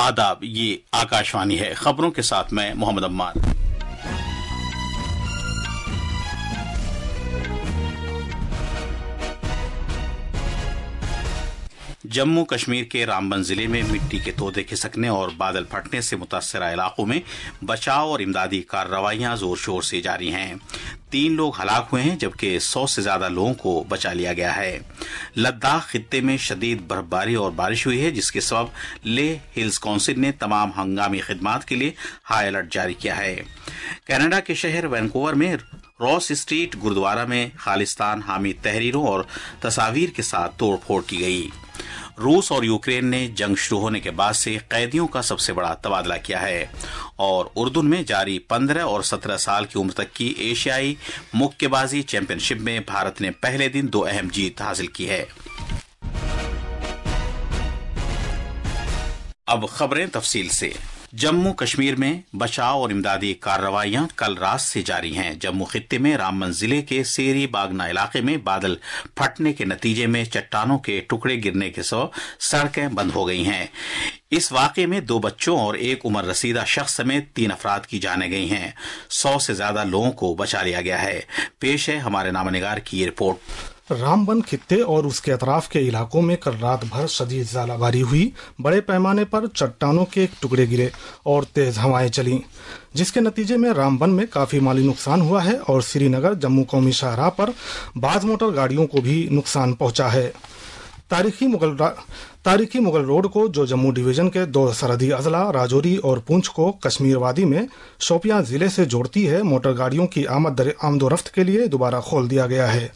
आदाब, ये आकाशवाणी है। खबरों के साथ मैं मोहम्मद अम्मार। जम्मू कश्मीर के रामबन जिले में मिट्टी के तोदे खिसकने और बादल फटने से मुतासरा इलाकों में बचाव और इमदादी कार्रवाइयां जोर शोर से जारी हैं। 3 लोग हलाक हुए हैं जबकि 100 से ज्यादा लोगों को बचा लिया गया है। लद्दाख खित्ते में शदीद बर्फबारी और बारिश हुई है, जिसके सबब लेह हिल्स काउंसिल ने तमाम हंगामी खिदमात के लिए हाई अलर्ट जारी किया है। कनाडा के शहर वैनकूवर में रॉस स्ट्रीट गुरुद्वारा में खालिस्तान हामी तहरीरों और तस्वीर के साथ तोड़फोड़ की गई। रूस और यूक्रेन ने जंग शुरू होने के बाद से कैदियों का सबसे बड़ा तबादला किया है और उर्दून में जारी 15 और 17 साल की उम्र तक की एशियाई मुक्केबाजी चैंपियनशिप में भारत ने पहले दिन 2 अहम जीत हासिल की है। अब खबरें तफसील से। जम्मू कश्मीर में बचाव और इमदादी कार्रवाइयां कल रात से जारी हैं। जम्मू खित्ते में रामबन जिले के सेरी बागना इलाके में बादल फटने के नतीजे में चट्टानों के टुकड़े गिरने के सबब सड़कें बंद हो गई हैं। इस वाकये में 2 बच्चों और एक उम्र रसीदा शख्स समेत 3 अफराद की जानें गई हैं। 100 से ज्यादा लोगों को बचा लिया गया है। पेश है हमारे नामनिगार की ये रिपोर्ट। रामबन खित्ते और उसके अतराफ के इलाकों में कल रात भर शदीद ज़ालाबारी हुई। बड़े पैमाने पर चट्टानों के टुकड़े गिरे और तेज हवाएं चलीं, जिसके नतीजे में रामबन में काफी माली नुकसान हुआ है और श्रीनगर जम्मू कौमी शाहराह पर बाज मोटर गाड़ियों को भी नुकसान पहुंचा है। तारीखी मुगल रोड को, जो जम्मू डिवीजन के 2 सरहदी अजला राजौरी और पुंछ को कश्मीर वादी में शोपियां जिले से जोड़ती है, मोटर गाड़ियों की आमदोरफ्त के लिए दोबारा खोल दिया गया है।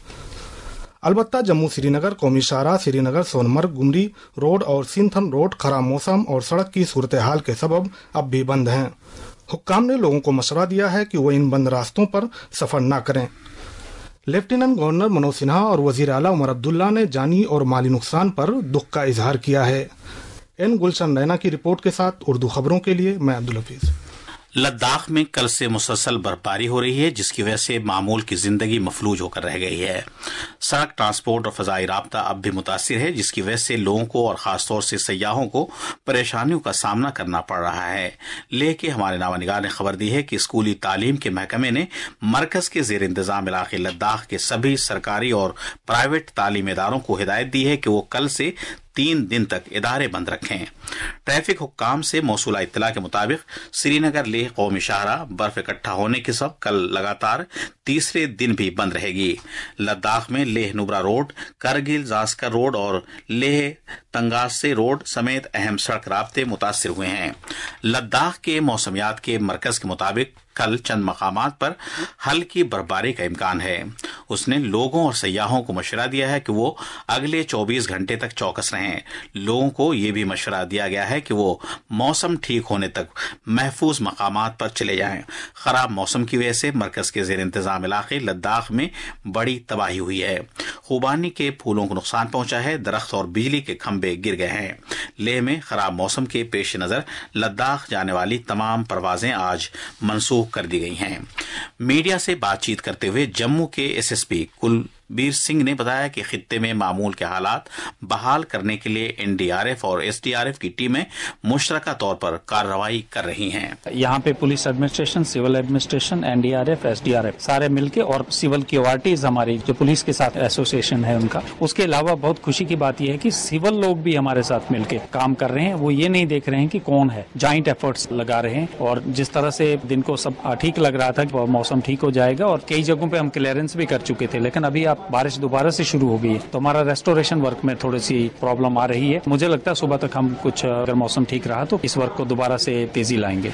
अलबत्ता जम्मू श्रीनगर कौमी शाहराह, श्रीनगर सोनमर्ग गुमरी रोड और सिंथन रोड खराब मौसम और सड़क की सूरत हाल के सबब अब भी बंद हैं। हुक्काम ने लोगों को मशवरा दिया है कि वो इन बंद रास्तों पर सफर न करें। लेफ्टिनेंट गवर्नर मनोज सिन्हा और वजीर आला उमर अब्दुल्ला ने जानी और माली नुकसान पर दुख का इजहार किया है। एन गुलशन रैना की रिपोर्ट के साथ उर्दू खबरों के लिए मैं अब्दुल हफीज। लद्दाख में कल से मुसलसल बर्फबारी हो रही है, जिसकी वजह से मामूल की जिंदगी मफलूज होकर रह गई है। सड़क ट्रांसपोर्ट और फजाई राब्ता अब भी मुतासिर है, जिसकी वजह से लोगों को और खासतौर से सयाहों को परेशानियों का सामना करना पड़ रहा है। लेकिन हमारे नामनिगार ने खबर दी है कि स्कूली तालीम के महकमे ने मरकज के जेर इंतजाम इलाके लद्दाख के सभी सरकारी और प्राइवेट तालीमी इदारों को हिदायत दी है कि वो कल से 3 दिन तक इदारे बंद रखें। ट्रैफिक हुक्काम से मौसूला इत्तला के मुताबिक श्रीनगर लेह कौमी शाहराह बर्फ इकट्ठा होने के सबब कल लगातार तीसरे दिन भी बंद रहेगी। लद्दाख में लेह नुब्रा रोड, करगिल जास्कर रोड और लेह तंगासे रोड समेत अहम सड़क राब्ते मुतासिर हुए हैं। लद्दाख के मौसमियात के मरकज के मुताबिक कल चंद मकामात पर हल्की बर्फबारी का इम्कान है। उसने लोगों और सयाहों को मशवरा दिया है कि वो अगले 24 घंटे तक चौकस रहें। लोगों को ये भी मशवरा दिया गया है कि वो मौसम ठीक होने तक महफूज मकामात पर चले जाएं। खराब मौसम की वजह से मरकज के जेर इंतजाम इलाके लद्दाख में बड़ी तबाही हुई है। खुबानी के फूलों को नुकसान पहुंचा है, दरख्त और बिजली के खंभे गिर गए हैं। लेह में खराब मौसम के पेश नजर लद्दाख जाने वाली तमाम परवाजें आज मनसूख कर दी गई हैं। मीडिया से बातचीत करते हुए जम्मू के एसएसपी कुलबीर सिंह ने बताया कि खित्ते में मामूल के हालात बहाल करने के लिए एनडीआरएफ और एसडीआरएफ की टीमें मुश्तरका तौर पर कार्रवाई कर रही हैं। यहाँ पे police administration, civil administration, NDRF, SDRF सारे मिलके और सिविल क्यूआरटीज हमारी जो पुलिस के साथ एसोसिएशन है उनका। उसके अलावा बहुत खुशी की बात यह है कि सिविल लोग भी हमारे साथ मिलके काम कर रहे हैं। वो ये नहीं देख रहे हैं कि कौन है, जॉइंट एफर्ट्स लगा रहे हैं। और जिस तरह से दिन को सब ठीक लग रहा था कि मौसम ठीक हो जाएगा और कई जगहों पे हम क्लियरेंस भी कर चुके थे, लेकिन अभी आप बारिश दोबारा से शुरू हो गई है तो हमारा रेस्टोरेशन वर्क में थोड़ी सी प्रॉब्लम आ रही है। मुझे लगता है सुबह तक हम कुछ, अगर मौसम ठीक रहा तो इस वर्क को दोबारा से तेजी लाएंगे।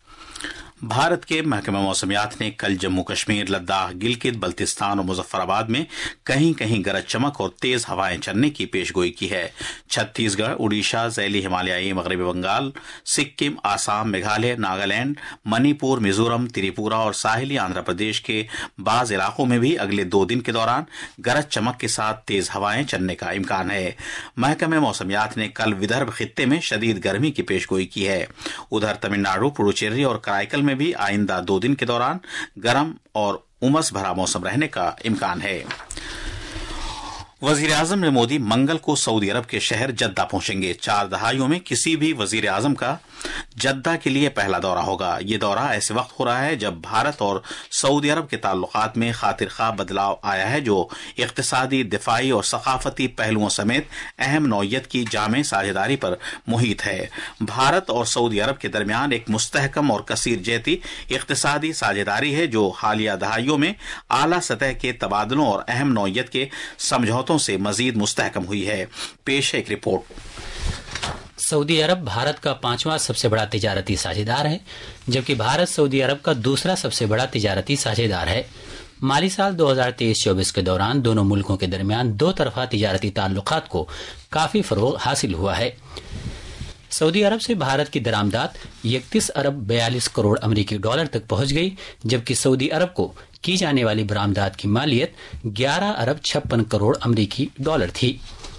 भारत के महकमा मौसमियात ने कल जम्मू कश्मीर, लद्दाख, गिलगित बल्तिस्तान और मुजफ्फराबाद में कहीं कहीं गरज चमक और तेज हवाएं चलने की पेशगोई की है। छत्तीसगढ़, उड़ीसा, ज़ैली हिमालयाई मगरबी बंगाल, सिक्किम, आसाम, मेघालय, नागालैंड, मणिपुर, मिजोरम, त्रिपुरा और साहिली आंध्र प्रदेश के बाज इलाकों में भी अगले 2 दिन के दौरान गरज चमक के साथ तेज हवाएं चलने का इम्कान है। महकमे मौसमियात ने कल विदर्भ खित्ते में शदीद गर्मी की पेशगोई की है। उधर तमिलनाडु, पुडुचेरी और कराईकल में भी आइंदा 2 दिन के दौरान गर्म और उमस भरा मौसम रहने का इम्कान है। वजीर आजम ने मोदी मंगल को सऊदी अरब के शहर जद्दा पहुंचेंगे। 4 दहाइयों में किसी भी वजीर आजम का जद्दा के लिए पहला दौरा होगा। ये दौरा ऐसे वक्त हो रहा है जब भारत और सऊदी अरब के ताल्लुकात में खातिर खा बदलाव आया है, जो इक्तिसादी, दिफाई और सकाफती पहलुओं समेत अहम नौयत की जामे साझेदारी पर मुहित है। भारत और सऊदी अरब के दरमियान एक मुस्तहकम और कसीर जेती इक्तिसादी साझेदारी है, जो हालिया दहाइयों में आला सतह के तबादलों और अहम नौयत के समझौतों से मजीद मुस्तहकम हुई है। पेश है एक रिपोर्ट। सऊदी अरब भारत का 5वां सबसे बड़ा तिजारती साझेदार है, जबकि भारत सऊदी अरब का दूसरा सबसे बड़ा तिजारती साझेदार है। माली साल 2023-24 के दौरान दोनों मुल्कों के दरमियान 2 तरफा तिजारती ताल्लुकात को काफी फरोग हासिल हुआ है। सऊदी अरब से भारत की दरामदात 31 अरब 42 करोड़ अमरीकी डॉलर तक पहुंच गई, जबकि सऊदी अरब को की जाने वाली बरामदात की मालियत 11 अरब 56 करोड़ अमरीकी डॉलर थी।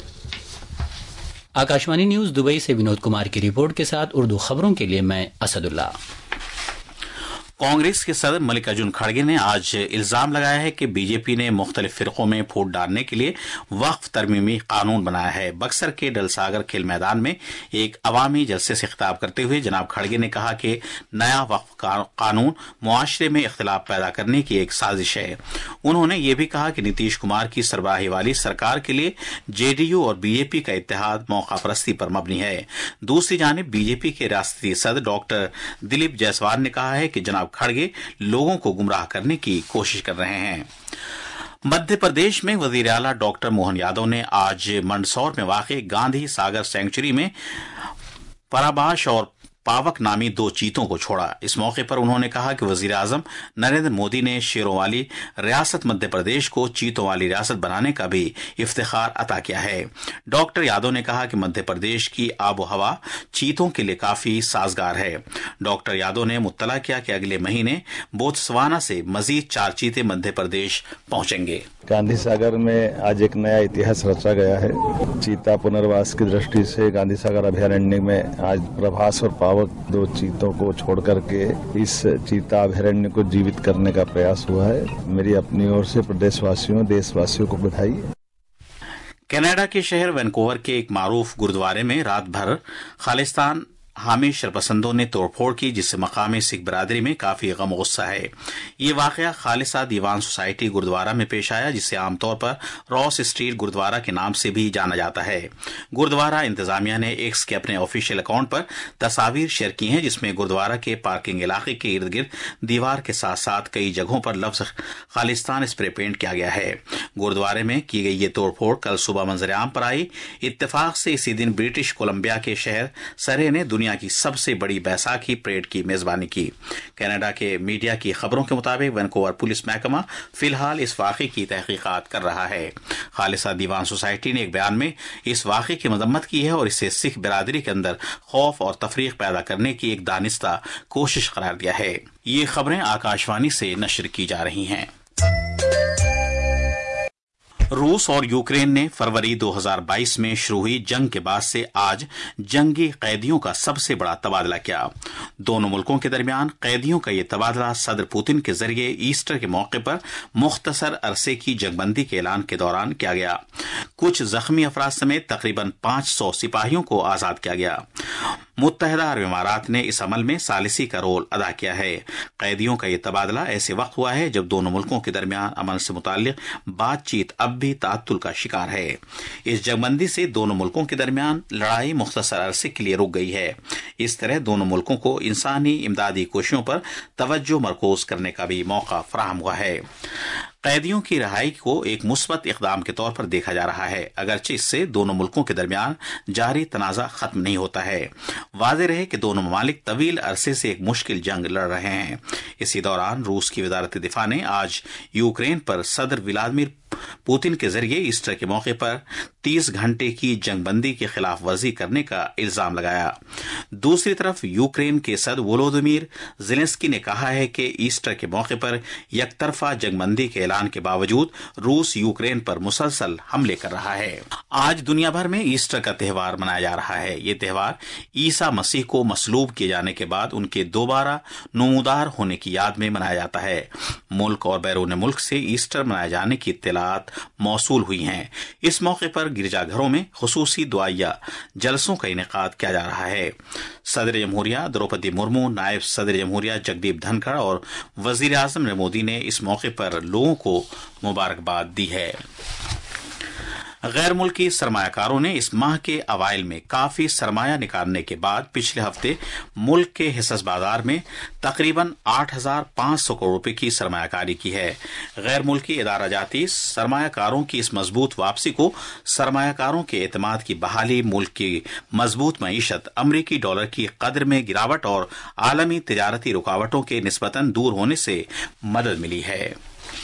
आकाशवाणी न्यूज दुबई से विनोद कुमार की रिपोर्ट के साथ उर्दू खबरों के लिए मैं असदुल्ला। कांग्रेस के सदर मल्लिकार्जुन खड़गे ने आज इल्जाम लगाया है कि बीजेपी ने मुख्तलिफ फिरकों में फूट डालने के लिए वक्फ तरमीमी कानून बनाया है। बक्सर के डलसागर खेल मैदान में एक अवामी जलसे से खिताब करते हुए जनाब खड़गे ने कहा कि नया वक्फ कानून मुआशरे में इख्तिलाफ पैदा करने की एक साजिश है। उन्होंने ये भी कहा कि नीतीश कुमार की सरबराही वाली सरकार के लिए जेडीयू और बीजेपी का इत्तेहाद मौका परस्ती पर मबनी है। दूसरी जानिब बीजेपी के रियासती सदर डॉक्टर दिलीप जायसवाल ने कहा है कि जनाब खड़गे लोगों को गुमराह करने की कोशिश कर रहे हैं। मध्य प्रदेश में वजीर आला डॉक्टर मोहन यादव ने आज मंदसौर में वाक़ गांधी सागर सेंचुरी में पराबाश और पावक नामी 2 चीतों को छोड़ा। इस मौके पर उन्होंने कहा कि वजीर आजम नरेंद्र मोदी ने शेरों वाली रियासत मध्य प्रदेश को चीतों वाली रियासत बनाने का भी इफ्तिखार अता किया है। डॉक्टर यादव ने कहा कि मध्य प्रदेश की आबो हवा चीतों के लिए काफी साजगार है। डॉक्टर यादव ने मुत्तला किया कि अगले महीने बोत्सवाना से मजीद 4 चीते मध्य प्रदेश पहुंचेंगे। गांधी सागर में आज एक नया इतिहास रचा गया है। चीता पुनर्वास की दृष्टि से गांधी सागर अभयारण्य में आज प्रभास और पावक 2 चीतों को छोड़ करके इस चीता अभयारण्य को जीवित करने का प्रयास हुआ है। मेरी अपनी ओर से प्रदेशवासियों, देशवासियों को बधाई। कनाडा के शहर वैनकूवर के एक मारूफ गुरुद्वारे में रात भर खालिस्तान हामी शरपसंदों ने तोड़फोड़ की, जिससे मकामी सिख बरादरी में काफी गम गुस्सा है। ये वाकया खालिसा दीवान सोसाइटी गुरुद्वारा में पेश आया, जिसे आमतौर पर रॉस स्ट्रीट गुरुद्वारा के नाम से भी जाना जाता है। गुरुद्वारा इंतजामिया ने एक्स के अपने ऑफिशियल अकाउंट पर तस्वीर शेयर की हैं, जिसमें गुरुद्वारा के पार्किंग इलाके के इर्द गिर्द दीवार के साथ साथ कई जगहों पर लफ्ज खालिस्तान स्प्रे पेंट किया गया है। गुरुद्वारे में की गई ये तोड़फोड़ कल सुबह मंजर-ए-आम पर आई। इत्तेफाक से इसी दिन ब्रिटिश कोलंबिया के शहर सरे ने दुनिया की सबसे बड़ी बैसाखी परेड की मेजबानी की। कनाडा के मीडिया की खबरों के मुताबिक वैनकूवर पुलिस महकमा फिलहाल इस वाक़े की तहकीकात कर रहा है। खालिसा दीवान सोसाइटी ने एक बयान में इस वाक़े की मजम्मत की है और इसे सिख बिरादरी के अंदर खौफ और तफरीक पैदा करने की एक दानिस्ता कोशिश करार दिया है। ये खबरें आकाशवाणी से नशर की जा रही हैं। रूस और यूक्रेन ने फरवरी 2022 में शुरू हुई जंग के बाद से आज जंगी कैदियों का सबसे बड़ा तबादला किया। दोनों मुल्कों के दरमियान कैदियों का ये तबादला सदर पुतिन के जरिए ईस्टर के मौके पर मुख्तसर अरसे की जंगबंदी के ऐलान के दौरान किया गया। कुछ जख्मी अफराद समेत तकरीबन 500 सिपाहियों को आजाद किया गया। मुत्तहिदा अरब इमारात ने इस अमल में सालिसी का रोल अदा किया है। कैदियों का यह तबादला ऐसे वक्त हुआ है जब दोनों मुल्कों के दरमियान अमन से मुताल्लिक बातचीत अब भी ताअत्तुल का शिकार है। इस जंगबंदी से दोनों मुल्कों के दरमियान लड़ाई मुख्तसर अरसे के लिए रुक गई है। इस तरह दोनों मुल्कों को इंसानी इमदादी कोशिशों पर तवज्जो मरकूज करने का भी मौका फराहम हुआ है। कैदियों की रिहाई को एक मुस्बत इक़दाम के तौर पर देखा जा रहा है, अगरचे इससे दोनों मुल्कों के दरमियान जारी तनाज़ा खत्म नहीं होता है। वाज़ेह रहे कि दोनों ममालिक तवील अरसे से एक मुश्किल जंग लड़ रहे हैं। इसी दौरान रूस की वज़ारत दिफा ने आज यूक्रेन पर सदर व्लादिमीर पुतिन के जरिए ईस्टर के मौके पर 30 घंटे की जंगबंदी की खिलाफ वर्जी करने का इल्जाम लगाया। दूसरी तरफ यूक्रेन के सदर वोलोदिमीर ज़ेलेंस्की ने कहा है कि ईस्टर के मौके पर यकतरफा जंगबंदी के ऐलान के बावजूद रूस यूक्रेन पर मुसलसल हमले कर रहा है। आज दुनिया भर में ईस्टर का त्यौहार मनाया जा रहा है। ये त्यौहार ईसा मसीह को मसलूब किए जाने के बाद उनके दोबारा नमूदार होने की याद में मनाया जाता है। मुल्क और बैरून मुल्क से ईस्टर मनाए जाने की इत्तला इत्तलात मौसूल हुई हैं। इस मौके पर गिरजाघरों में खुसूसी दुआया जलसों का इनेकाद किया जा रहा है। सदर जमहूरिया द्रौपदी मुर्मू, नायब सदर जमहूरिया जगदीप धनखड़ और वजीर आजम नरेंद्र मोदी ने इस मौके पर लोगों को मुबारकबाद दी है। गैर मुल्की सरमायाकारों ने इस माह के अवाइल में काफी सरमाया निकालने के बाद पिछले हफ्ते मुल्क के हिस्सा बाजार में तकरीबन 8,500 करोड़ रुपए की सरमायाकारी की है। गैर मुल्की इदारा जाती सरमायाकारों की इस मजबूत वापसी को सरमायाकारों के एतमाद की बहाली, मुल्क की मजबूत मईशत, अमरीकी डॉलर की कदर में गिरावट और आलमी तिजारती रुकावटों के निस्बतन दूर होने से मदद मिली है।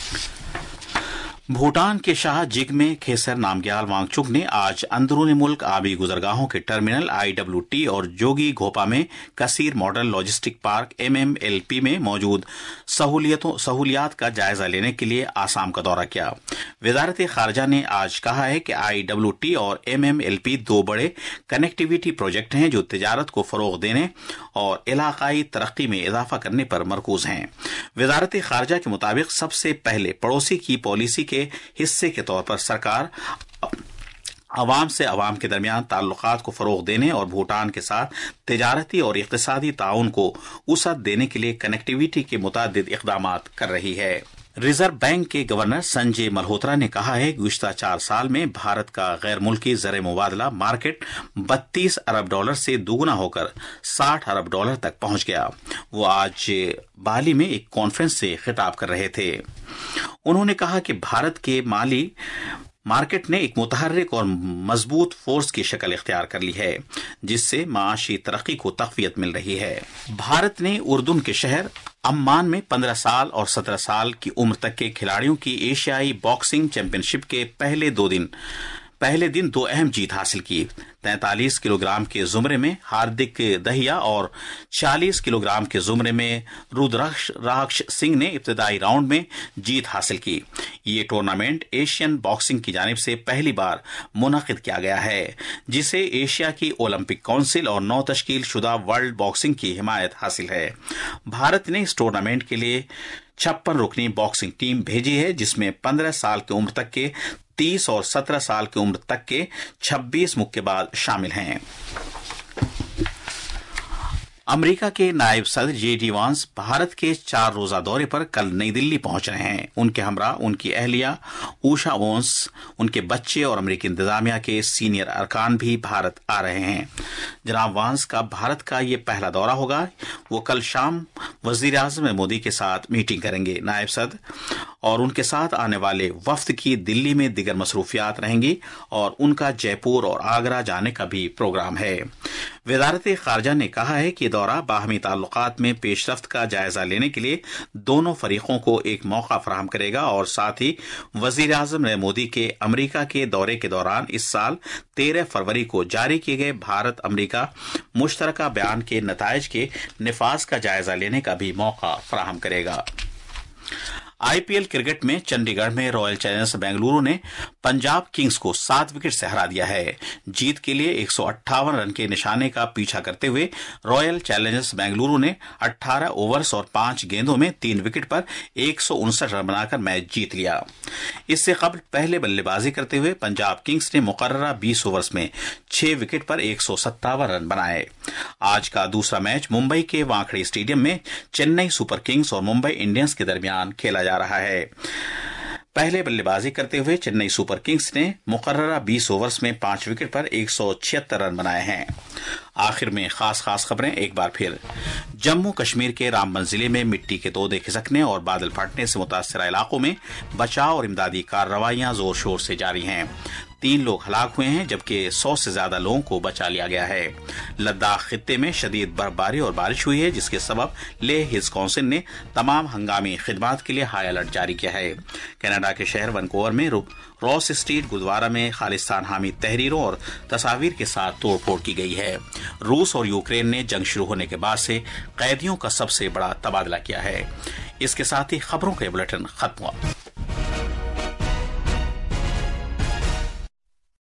भूटान के शाह जिग्मे खेसर नामग्याल वांगचुक ने आज अंदरूनी मुल्क आबी गुजरगाहों के टर्मिनल IWT और जोगी घोपा में कसीर मॉडल लॉजिस्टिक पार्क MMLP में मौजूद सहूलियात का जायजा लेने के लिए आसाम का दौरा किया। वजारत खारजा ने आज कहा है कि IWT और MMLP दो बड़े कनेक्टिविटी प्रोजेक्ट हैं जो तिजारत को फरोग देने और इलाकाई तरक्की में इजाफा करने पर मरकूज हैं। वजारत खारजा के मुताबिक सबसे पहले पड़ोसी की पॉलिसी के हिस्से के तौर पर सरकार अवाम से अवाम के दरमियान ताल्लुकात को फरोग देने और भूटान के साथ तिजारती और इक्तिसादी ताउन को वसअत देने के लिए कनेक्टिविटी के मुतादिद इक़दामात कर रही है। रिजर्व बैंक के गवर्नर संजय मल्होत्रा ने कहा है कि गुज़िश्ता 4 साल में भारत का गैर मुल्की ज़र मुबादला मार्केट 32 अरब डॉलर से दोगुना होकर 60 अरब डॉलर तक पहुंच गया। वो आज बाली में एक कॉन्फ्रेंस से खिताब कर रहे थे। उन्होंने कहा कि भारत के माली मार्केट ने एक मुतहर्रिक और मजबूत फोर्स की शक्ल इख्तियार कर ली है, जिससे माशी तरक्की को तक़वियत मिल रही है। भारत ने उर्दून के शहर अम्मान में 15 साल और 17 साल की उम्र तक के खिलाड़ियों की एशियाई बॉक्सिंग चैंपियनशिप के पहले दिन 2 अहम जीत हासिल की। 43 किलोग्राम के जुमरे में हार्दिक दहिया और 40 किलोग्राम के जुमरे में रुद्राक्ष सिंह ने इब्तिदाई राउंड में जीत हासिल की। ये टूर्नामेंट एशियन बॉक्सिंग की जानिब से पहली बार मुनक़िद किया गया है, जिसे एशिया की ओलंपिक काउंसिल और 9 तश्कील शुदा वर्ल्ड बॉक्सिंग की हिमायत हासिल है। भारत ने इस टूर्नामेंट के लिए 56 रुकनी बॉक्सिंग टीम भेजी है, जिसमें 15 साल की उम्र तक के 30 और 17 साल की उम्र तक के 26 मुक्केबाज शामिल हैं। अमेरिका के नायब सदर JD वांस भारत के 4 रोजा दौरे पर कल नई दिल्ली पहुंच रहे हैं। उनके हमरा उनकी अहलिया उषा वांस, उनके बच्चे और अमेरिकी इंतजामिया के सीनियर अरकान भी भारत आ रहे हैं। जनाब वांस का भारत का ये पहला दौरा होगा। वो कल शाम वजीर आजम मोदी के साथ मीटिंग करेंगे। नायब सदर और उनके साथ आने वाले वफ्द की दिल्ली में दिगर मसरूफियात रहेंगी और उनका जयपुर और आगरा जाने का भी प्रोग्राम है। वजारत खारजा ने कहा है कि दौरा बाहमी ताल्लुकात में पेशरफ्त का जायजा लेने के लिए दोनों फरीकों को एक मौका फराहम करेगा और साथ ही वजीर आजम नरेंद्र मोदी के अमेरिका के दौरे के दौरान इस साल 13 फरवरी को जारी किए गए भारत अमेरिका मुश्तरका बयान के नताइज के निफाज का जायजा लेने का भी मौका फराहम करेगा। IPL क्रिकेट में चंडीगढ़ में रॉयल चैलेंजर्स बेंगलुरु ने पंजाब किंग्स को 7 विकेट से हरा दिया है। जीत के लिए 158 रन के निशाने का पीछा करते हुए रॉयल चैलेंजर्स बेंगलुरु ने 18 ओवर्स और 5 गेंदों में 3 विकेट पर 159 रन बनाकर मैच जीत लिया। इससे कबल पहले बल्लेबाजी करते हुए पंजाब किंग्स ने मुकर्ररा 20 ओवर्स में 6 विकेट पर 157 रन बनाए। आज का दूसरा मैच मुंबई के वानखेड़े स्टेडियम में चेन्नई सुपर किंग्स और मुंबई इंडियंस के दरमियान खेला जा रहा है। पहले बल्लेबाजी करते हुए चेन्नई सुपर किंग्स ने मुकर्ररा 20 ओवर्स में 5 विकेट पर 176 रन बनाए हैं। आखिर में खास खबरें एक बार फिर। जम्मू कश्मीर के रामबन जिले में मिट्टी के तोदे खिसकने और बादल फटने से मुतासरा इलाकों में बचाव और इमदादी कार्रवाइयां जोर शोर से जारी हैं। 3 लोग हलाक हुए हैं जबकि 100 से ज्यादा लोगों को बचा लिया गया है। लद्दाख खित्ते में शदीद बर्फबारी और बारिश हुई है, जिसके सबब लेह हिल्स काउंसिल ने तमाम हंगामी खिदमात के लिए हाई अलर्ट जारी किया है। कनाडा के शहर वैनकूवर में रॉस स्ट्रीट गुरुद्वारा में खालिस्तान हामी तहरीरों और तस्वीर के साथ तोड़फोड़ की गई है। रूस और यूक्रेन ने जंग शुरू होने के बाद से कैदियों का सबसे बड़ा तबादला किया है। इसके साथ ही खबरों का बुलेटिन खत्म हुआ।